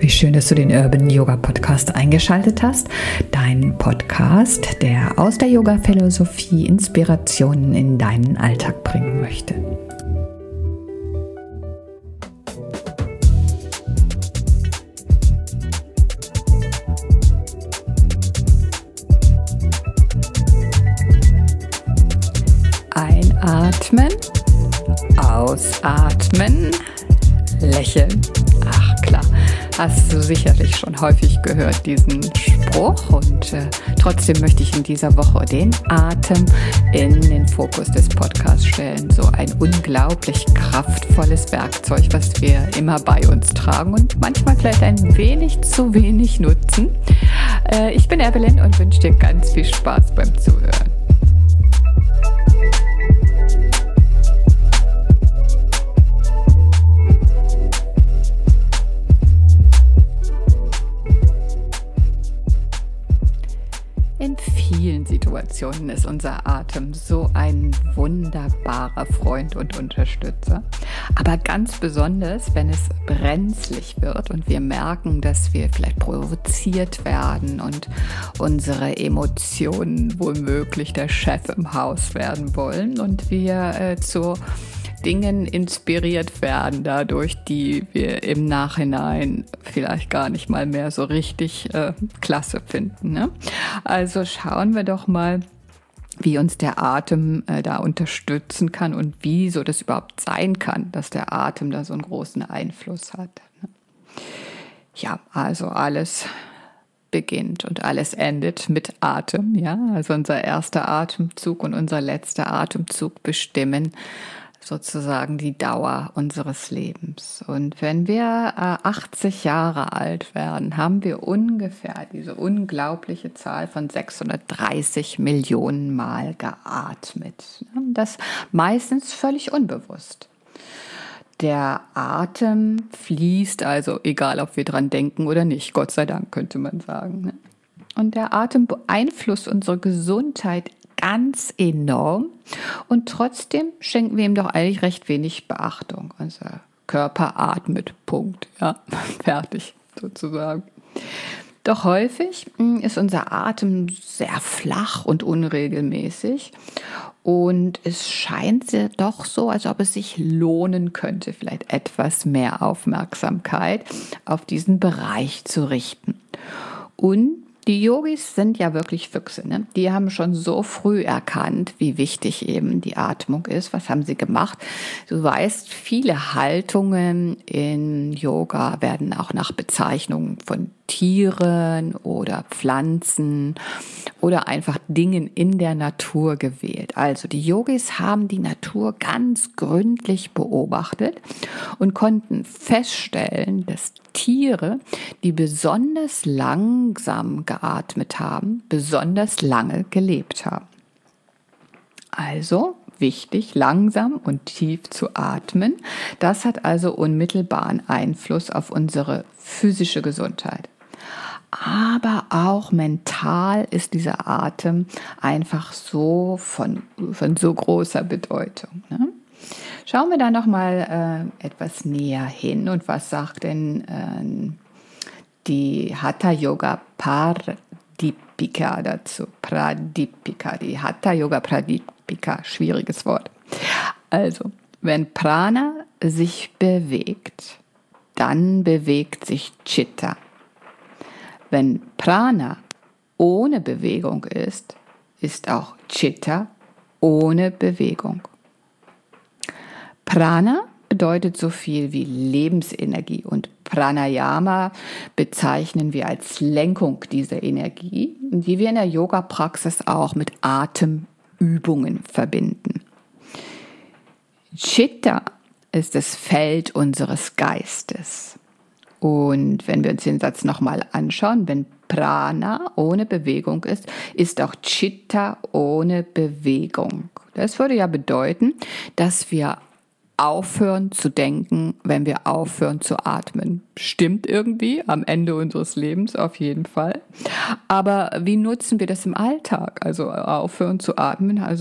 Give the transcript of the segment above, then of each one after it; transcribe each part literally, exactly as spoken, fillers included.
Wie schön, dass du den Urban Yoga Podcast eingeschaltet hast. Dein Podcast, der aus der Yoga-Philosophie Inspirationen in deinen Alltag bringen möchte. Einatmen, ausatmen, lächeln. Ach klar, hast du sicherlich schon häufig gehört, diesen Spruch. Und äh, trotzdem möchte ich in dieser Woche den Atem in den Fokus des Podcasts stellen. So ein unglaublich kraftvolles Werkzeug, was wir immer bei uns tragen und manchmal vielleicht ein wenig zu wenig nutzen. Äh, ich bin Evelyn und wünsche dir ganz viel Spaß beim Zuhören. In vielen Situationen ist unser Atem so ein wunderbarer Freund und Unterstützer. Aber ganz besonders, wenn es brenzlig wird und wir merken, dass wir vielleicht provoziert werden und unsere Emotionen womöglich der Chef im Haus werden wollen und wir äh, zu Dingen inspiriert werden, dadurch, die wir im Nachhinein vielleicht gar nicht mal mehr so richtig äh, klasse finden. Ne? Also schauen wir doch mal, wie uns der Atem äh, da unterstützen kann und wie so das überhaupt sein kann, dass der Atem da so einen großen Einfluss hat. Ne? Ja, also alles beginnt und alles endet mit Atem. Ja? Also unser erster Atemzug und unser letzter Atemzug bestimmen sozusagen die Dauer unseres Lebens. Und wenn wir äh, achtzig Jahre alt werden, haben wir ungefähr diese unglaubliche Zahl von sechshundertdreißig Millionen Mal geatmet. Das meistens völlig unbewusst. Der Atem fließt also, egal ob wir dran denken oder nicht, Gott sei Dank könnte man sagen. Und der Atem beeinflusst unsere Gesundheit ganz enorm und trotzdem schenken wir ihm doch eigentlich recht wenig Beachtung. Unser Körper atmet, Punkt, ja, fertig sozusagen. Doch häufig ist unser Atem sehr flach und unregelmäßig und es scheint doch so, als ob es sich lohnen könnte, vielleicht etwas mehr Aufmerksamkeit auf diesen Bereich zu richten. Und die Yogis sind ja wirklich Füchse, ne? Die haben schon so früh erkannt, wie wichtig eben die Atmung ist. Was haben sie gemacht? Du weißt, viele Haltungen in Yoga werden auch nach Bezeichnungen von Tieren oder Pflanzen oder einfach Dingen in der Natur gewählt. Also die Yogis haben die Natur ganz gründlich beobachtet und konnten feststellen, dass Tiere, die besonders langsam geatmet haben, besonders lange gelebt haben. Also wichtig, langsam und tief zu atmen. Das hat also unmittelbaren Einfluss auf unsere physische Gesundheit. Aber auch mental ist dieser Atem einfach so von, von so großer Bedeutung. Ne? Schauen wir da noch mal äh, etwas näher hin. Und was sagt denn äh, die Hatha Yoga Pradipika dazu? Pradipika, die Hatha Yoga Pradipika, schwieriges Wort. Also, wenn Prana sich bewegt, dann bewegt sich Chitta. Wenn Prana ohne Bewegung ist, ist auch Chitta ohne Bewegung. Prana bedeutet so viel wie Lebensenergie und Pranayama bezeichnen wir als Lenkung dieser Energie, die wir in der Yoga-Praxis auch mit Atemübungen verbinden. Chitta ist das Feld unseres Geistes. Und wenn wir uns den Satz nochmal anschauen, wenn Prana ohne Bewegung ist, ist auch Chitta ohne Bewegung. Das würde ja bedeuten, dass wir aufhören zu denken, wenn wir aufhören zu atmen. Stimmt irgendwie am Ende unseres Lebens auf jeden Fall. Aber wie nutzen wir das im Alltag? Also aufhören zu atmen, also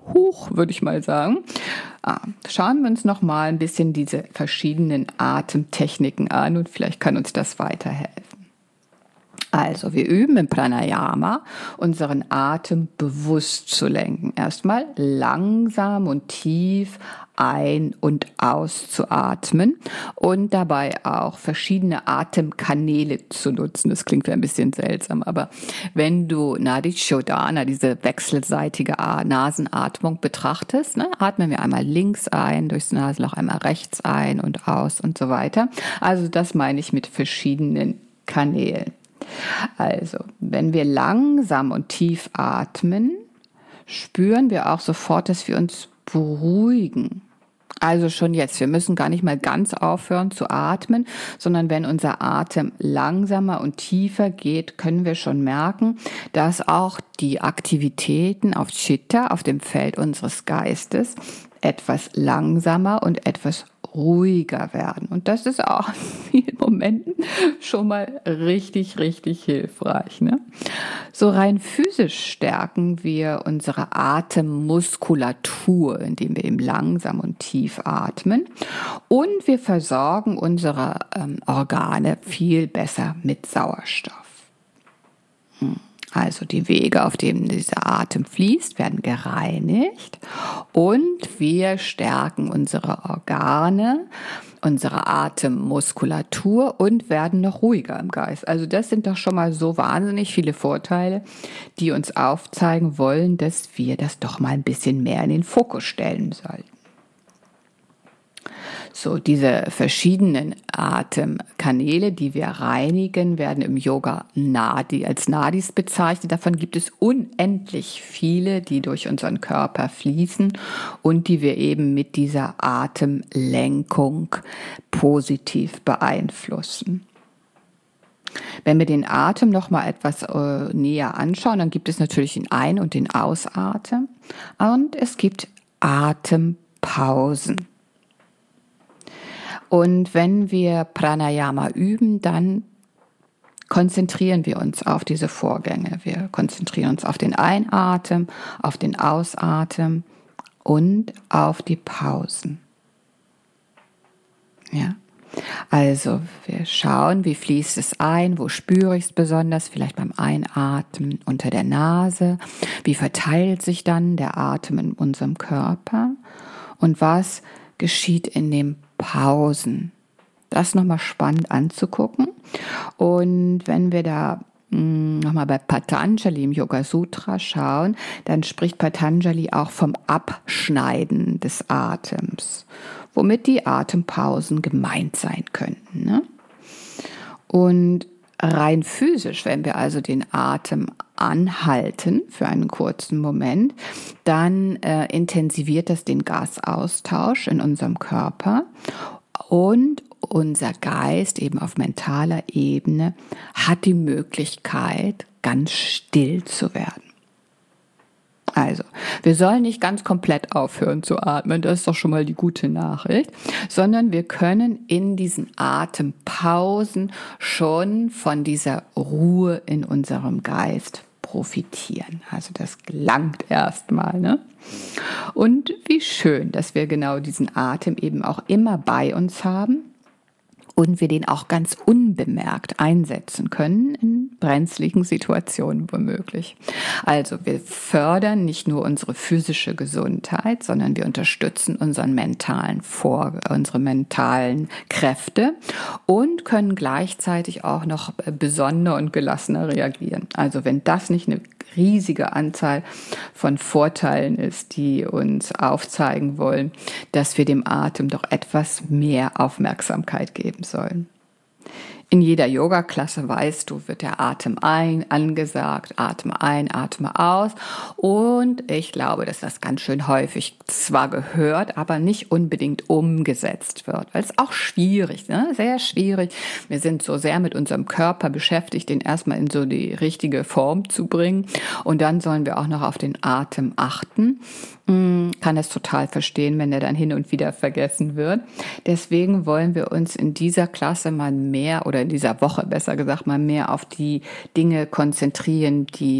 hoch, würde ich mal sagen. Ah, schauen wir uns noch mal ein bisschen diese verschiedenen Atemtechniken an und vielleicht kann uns das weiterhelfen. Also, wir üben im Pranayama, unseren Atem bewusst zu lenken. Erstmal langsam und tief ein- und auszuatmen und dabei auch verschiedene Atemkanäle zu nutzen. Das klingt ein bisschen seltsam, aber wenn du Nadi Shodhana, diese wechselseitige Nasenatmung betrachtest, ne, atmen wir einmal links ein, durchs Nasenloch einmal rechts ein und aus und so weiter. Also das meine ich mit verschiedenen Kanälen. Also, wenn wir langsam und tief atmen, spüren wir auch sofort, dass wir uns beruhigen. Also schon jetzt, wir müssen gar nicht mal ganz aufhören zu atmen, sondern wenn unser Atem langsamer und tiefer geht, können wir schon merken, dass auch die Aktivitäten auf Chitta, auf dem Feld unseres Geistes, etwas langsamer und etwas ruhiger werden. Und das ist auch in vielen Momenten schon mal richtig, richtig hilfreich. Ne? So rein physisch stärken wir unsere Atemmuskulatur, indem wir eben langsam und tief atmen. Und wir versorgen unsere ähm, Organe viel besser mit Sauerstoff. Hm. Also die Wege, auf denen dieser Atem fließt, werden gereinigt und wir stärken unsere Organe, unsere Atemmuskulatur und werden noch ruhiger im Geist. Also das sind doch schon mal so wahnsinnig viele Vorteile, die uns aufzeigen wollen, dass wir das doch mal ein bisschen mehr in den Fokus stellen sollten. So, diese verschiedenen Atemkanäle, die wir reinigen, werden im Yoga Nadi als Nadis bezeichnet. Davon gibt es unendlich viele, die durch unseren Körper fließen und die wir eben mit dieser Atemlenkung positiv beeinflussen. Wenn wir den Atem noch mal etwas äh, näher anschauen, dann gibt es natürlich den Ein- und den Ausatmen und es gibt Atempausen. Und wenn wir Pranayama üben, dann konzentrieren wir uns auf diese Vorgänge. Wir konzentrieren uns auf den Einatmen, auf den Ausatmen und auf die Pausen. Ja. Also wir schauen, wie fließt es ein, wo spüre ich es besonders, vielleicht beim Einatmen unter der Nase, wie verteilt sich dann der Atem in unserem Körper und was geschieht in dem Pausen. Das ist nochmal spannend anzugucken. Und wenn wir da mh, nochmal bei Patanjali im Yoga Sutra schauen, dann spricht Patanjali auch vom Abschneiden des Atems, womit die Atempausen gemeint sein könnten. Ne? Und rein physisch, wenn wir also den Atem anhalten für einen kurzen Moment, dann äh, intensiviert das den Gasaustausch in unserem Körper und unser Geist eben auf mentaler Ebene hat die Möglichkeit, ganz still zu werden. Also, wir sollen nicht ganz komplett aufhören zu atmen, das ist doch schon mal die gute Nachricht, sondern wir können in diesen Atempausen schon von dieser Ruhe in unserem Geist profitieren. Also das gelangt erstmal, ne? Und wie schön, dass wir genau diesen Atem eben auch immer bei uns haben. Und wir den auch ganz unbemerkt einsetzen können in brenzligen Situationen womöglich. Also wir fördern nicht nur unsere physische Gesundheit, sondern wir unterstützen unseren mentalen Vor- unsere mentalen Kräfte und können gleichzeitig auch noch besonder und gelassener reagieren. Also wenn das nicht eine riesige Anzahl von Vorteilen ist, die uns aufzeigen wollen, dass wir dem Atem doch etwas mehr Aufmerksamkeit geben sollen. In jeder Yoga-Klasse, weißt du, wird der Atem ein angesagt, atme ein, atme aus. Und ich glaube, dass das ganz schön häufig zwar gehört, aber nicht unbedingt umgesetzt wird. Weil es auch schwierig, ne? Sehr schwierig. Wir sind so sehr mit unserem Körper beschäftigt, den erstmal in so die richtige Form zu bringen. Und dann sollen wir auch noch auf den Atem achten. Kann es total verstehen, wenn der dann hin und wieder vergessen wird. Deswegen wollen wir uns in dieser Klasse mal mehr oder in dieser Woche besser gesagt mal mehr auf die Dinge konzentrieren, die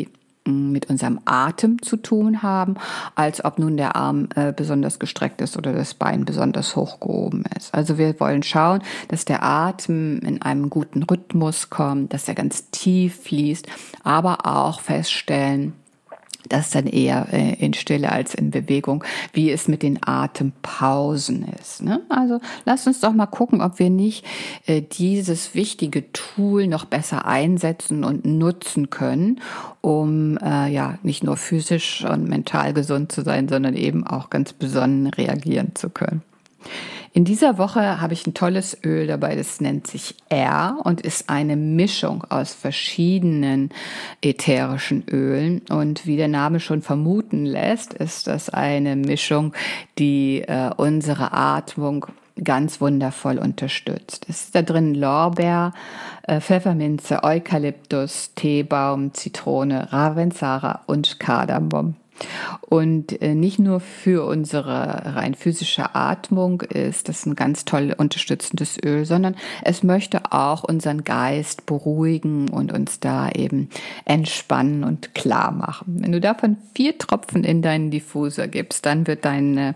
mit unserem Atem zu tun haben, als ob nun der Arm äh, besonders gestreckt ist oder das Bein besonders hochgehoben ist. Also wir wollen schauen, dass der Atem in einem guten Rhythmus kommt, dass er ganz tief fließt, aber auch feststellen, das dann eher äh, in Stille als in Bewegung, wie es mit den Atempausen ist. Ne? Also lasst uns doch mal gucken, ob wir nicht äh, dieses wichtige Tool noch besser einsetzen und nutzen können, um äh, ja nicht nur physisch und mental gesund zu sein, sondern eben auch ganz besonnen reagieren zu können. In dieser Woche habe ich ein tolles Öl dabei, das nennt sich R und ist eine Mischung aus verschiedenen ätherischen Ölen. Und wie der Name schon vermuten lässt, ist das eine Mischung, die äh, unsere Atmung ganz wundervoll unterstützt. Es ist da drin Lorbeer, äh, Pfefferminze, Eukalyptus, Teebaum, Zitrone, Ravensara und Kardamom. Und äh, nicht nur für unsere rein physische Atmung ist das ein ganz toll unterstützendes Öl, sondern es möchte auch unseren Geist beruhigen und uns da eben entspannen und klar machen. Wenn du davon vier Tropfen in deinen Diffuser gibst, dann wird deine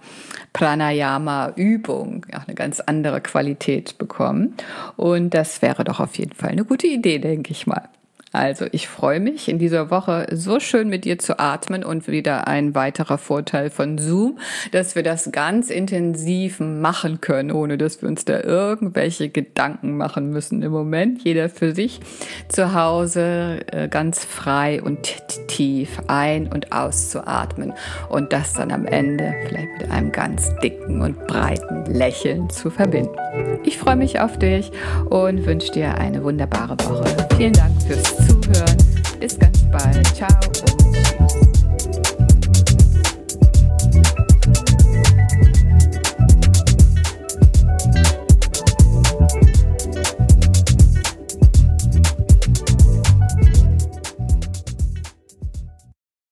Pranayama-Übung auch eine ganz andere Qualität bekommen. Und das wäre doch auf jeden Fall eine gute Idee, denke ich mal. Also ich freue mich in dieser Woche so schön mit dir zu atmen und wieder ein weiterer Vorteil von Zoom, dass wir das ganz intensiv machen können, ohne dass wir uns da irgendwelche Gedanken machen müssen im Moment. Jeder für sich zu Hause ganz frei und tief ein- und auszuatmen und das dann am Ende vielleicht mit einem ganz dicken und breiten Lächeln zu verbinden. Ich freue mich auf dich und wünsche dir eine wunderbare Woche. Vielen Dank fürs Zuhören. Bis ganz bald. Ciao.